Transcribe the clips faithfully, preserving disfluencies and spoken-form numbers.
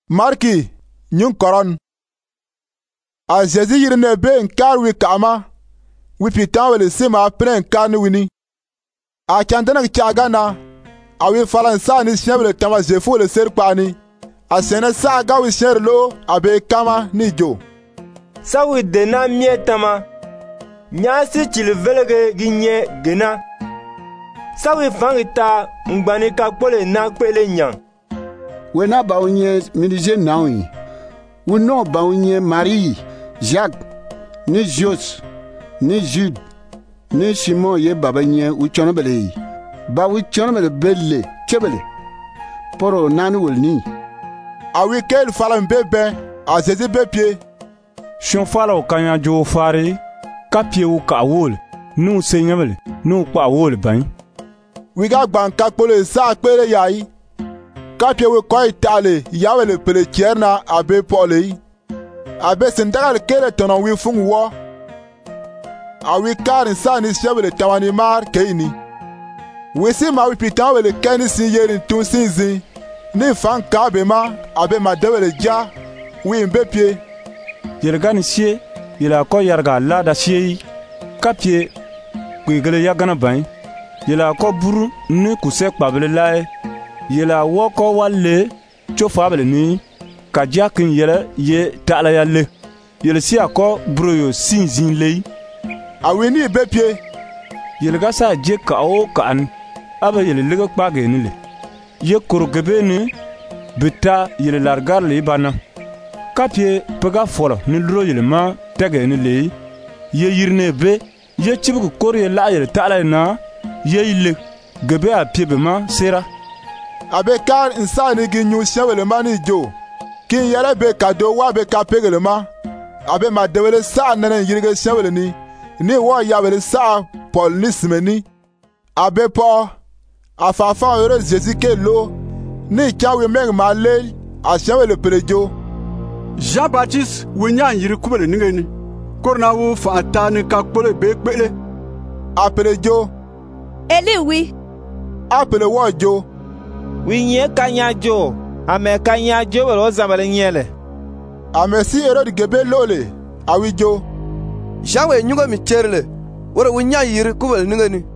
Marki nyun koron a Jésus yirne be nkar wi kama wi pitan wele sima pre nkar ni wini a chandana chagana a wi falansa ni shebele tama jefu le serpani a sene sa ga wi sherlo abe kama ni jo sawi dena mietama nyasi chilvelege ginye gena sawi fangita ngbani ka pole na pele nyang wena baunye minije nawi wono baunye Marie Jacques ni Jos ni Jude ni Simon ye babanye uchonobele ba uchonobele belle chebele poro nanu wolni a wi kel falan bebe a Jésus be pied shon fala kanya jo fare ka pie u ka wol nu senyamele nu kwa wol ban wi ga gban ka pole sa pere yayi kapie we ko itale yawe le pele tierna abe pole abe sendagal kele tono wi fungu wo awi kar sani shebele tawani mar keini wisi ma wi pitan wele keni sin yerin tun sinzi ni fan kabe ma abe ma dewele ja wi mbepie yelgani sie yela ko yarga la da sie kapie kwigele yagana ban yela ko buru ni kusek pabele lai yela woko walle chofabele ni kajakin yele ye tala yalle yele si ako broyo sinzin lei awini bepie yele gasa je ka o kan aba yele lega kpage ni le ye korogebe ni bita yele largar le bana kapie pega folo ni lro yele ma tege ni le ye yirne be ye chibu kor ye la yele tala na ye ile gebe a piebe ma sera abe kar insani gi nyu shewele mani jo kin yele be kado wa be ka pegele ma abe ma dewele sa nanen yirge shewele ni ni wo yawele sa Paul ni simeni abe po afafa yore Jésus ke lo ni chawe meg ma le a shewele perejo Jean-Baptiste winya yiri kubele ningeni korna wo fa atani ka pole be pele a perejo Eli wi a pele wo jo winye kanya jo ame kanya jo welo zamale nyele amesi ero gebe lole awijo jawe nyugo mi cherle wora winya yiri kubel ningani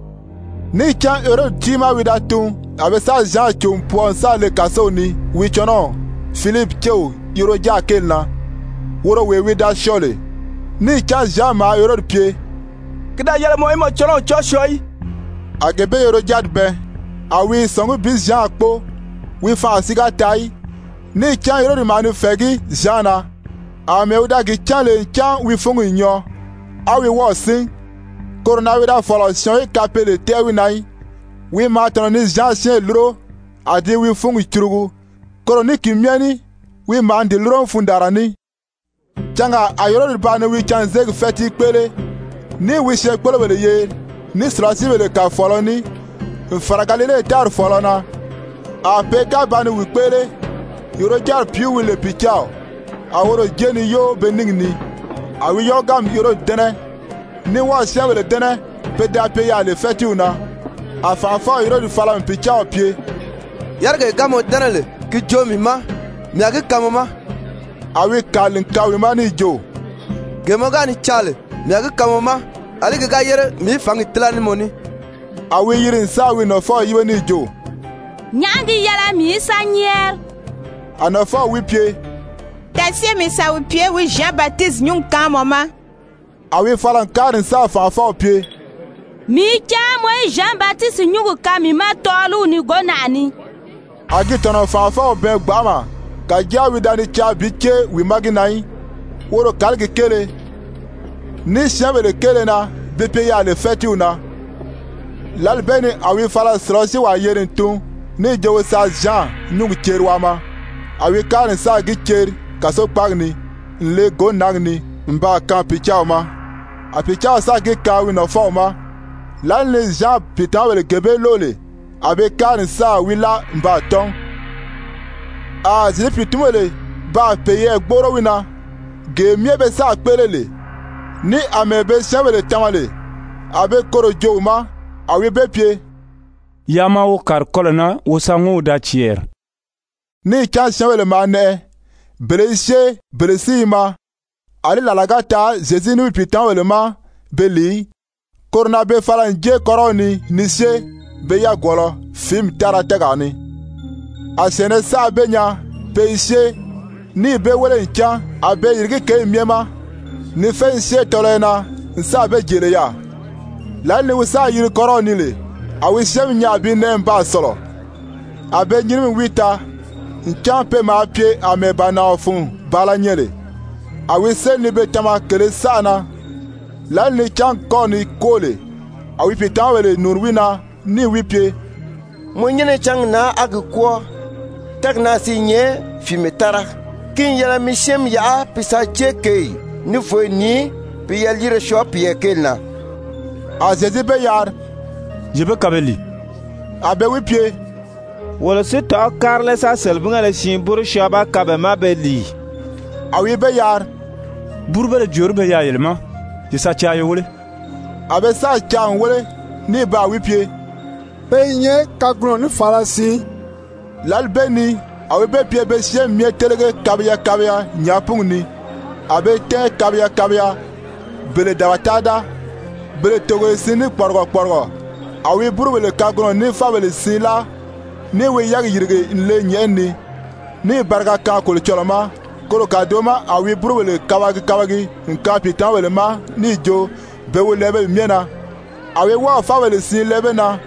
ni chan ero tima widatu abe sa Jean chumpo sa le kasoni wichono Philippe cheu yoro ja kelna woro we wida shole ni chan Jean ma ero pie kida yele mo imo chono choshoi agebe ero jadbe awi songu bis Jean akpo wi fa asiga tai ni chan yoro manu fegi Jeana ame uda gi chan le chan wi fungu nyo awi wo sin corona wida follow e kapele tewi nai wi ma tono ni Jean chen luro adi wi fungu churugu koroni kimiani wi ma ndi luro fundarani changa ayoro ba ne wi chan zeg feti pele ni wi she pele wele ye ni strasi wele ka follow ni faragalele tar folona a peka bani wipele yoro jar piu wile pichao a woro jeni yo beningni a wi yogam yoro dene ni wa shawele dene peda pe ya le fetiuna a fanfa yoro di fala pichao pie yarga gamo denele ki jomi ma mi agi kamoma a wi kalin kawi mani jo gemo gani chale mi agi kamoma ali ga yere mi fangi tlani moni awi yirin sawi no fo yiwe ni jo nyangi yala mi sanyer ana fo wi pie tasie mi sa wi pie wi Jean-Baptiste nyun kamoma awi falan karin sa fa fo pie mi chamo Jean-Baptiste nyugo kami ma tolu ni gonani agi tono fa fo be gbama ka jawi dani cha biche wi maginai woro kalge kele ni shamele kele na bepe ya le fetiuna lalbeni awi fala srosi wa yerin tun ni jowo sa Jean nyugu cherwama awi karin sa gi cher kaso pagni le go nagni mba kan pichawma a pichaw sa gi kawi no fawma lalni Jean pitawele gebe lole abe karin sa wila mba ton a zili pitumele ba peye gboro wina ge miebe sa pelele ni amebe shawele tamale abe koro jowma awi bepie yama wo kar kolona wo sango da chier ni chan shawele mane bele she bele sima ali lalagata Jésus ni pitan welema beli korna be falan je koroni ni she be ya golo film tara tegani asene sa benya be she ni be wele ncha abe yirgi ke miema ni fe she tolena nsa be jele ya la ni usa yiri koroni le awi shem nya bi ne mba solo abe nyimi wita ncha pe ma pie ameba na ofun bala nyele awi se ni be tama kele sana la ni chan koni kole awi pitan wele nurwina ni wipie munyene chang na agkwo tak na sinye fimetara kin yala mishem ya pisa cheke ni foi ni pi yalire shop yekelna a Jésus be yar je be kabeli abe wipie wala se to karle sa selbunga le shimburu shaba kabe mabeli awi be yar burbe le jorbe ya yelma je sa cha yole abe sa cha wole ni ba wipie Penye kagron ni farasi. Lalbeni awe be pie be siem mie telege kabya kabya nyapung ni abe te kabya kabya bele dawatada bele togo sini porgo porgo awe buru bele kagron ni fa bele sila ni we yag yirge le nyeni ni barga ka ko choloma ko ka doma awe buru bele kawagi kawagi nka pitan wele ma ni jo be we lebe miena awe wa fa bele sin lebe na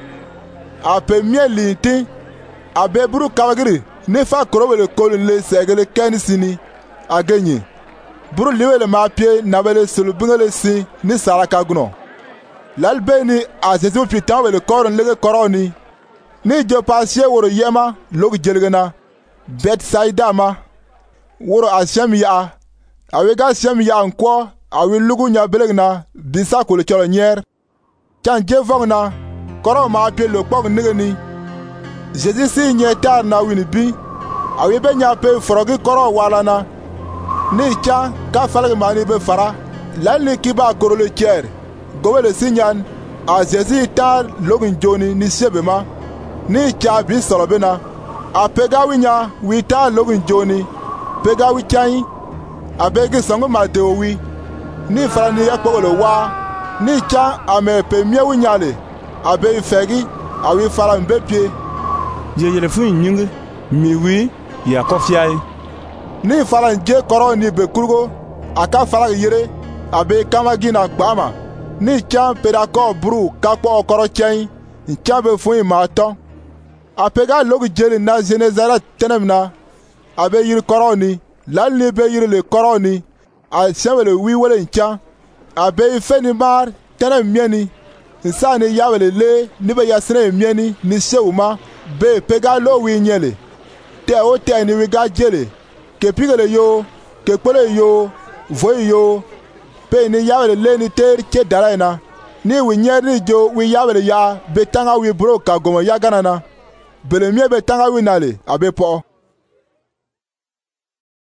ape mie linti abe buru kawagiri ni fa korowele kolun le segele ken sini agenyi buru liwele ma pie na bele sulubingele si ni saraka guno lalbeni a Jésus pitan wele koron lege koroni ni jo pasie woro yema log jelgena Betsaida ma woro ashem ya awega shem ya nko awi lugu nya belegna bisa ko le cholo nyer chan je vongna koro ma pie lo pok nigeni Jésus si nye tar na wini bi awi be nya pe forogi koro walana ni cha ka falgi mani be fara lalni kiba korole cher gowele sinyan a Jésus tar login joni ni sebema ni cha bi solobena a pega winya wi tar login joni pega wi chai a begi songo ma de wi ni fara ni yakpolo wa ni cha ame pe mie winyale a be fegi awi fara mbe pie je yele fu nyingi mi wi ya kofiai ni fara nje koro ni be kurgo aka fara yere abe kama gina gbama ni chan pedako bru kakpo koro chen chan be fu ma to apega logu jeli na Genezara tenemna abe yiri koro ni lalni be yiri le koro ni a shawele wi wele chan abe feni mar tenem mieni insani yawele le ni be yasne mieni ni sheuma be pega lo wi nyele te o te ni wi ga jele ke pigele yo ke pole yo voy yo pe ni yawele le ni ter che daraina ni wi nyer ni jo wi yawele ya be tanga wi bro ka gomo ya ganana bele mie be tanga wi nale abe po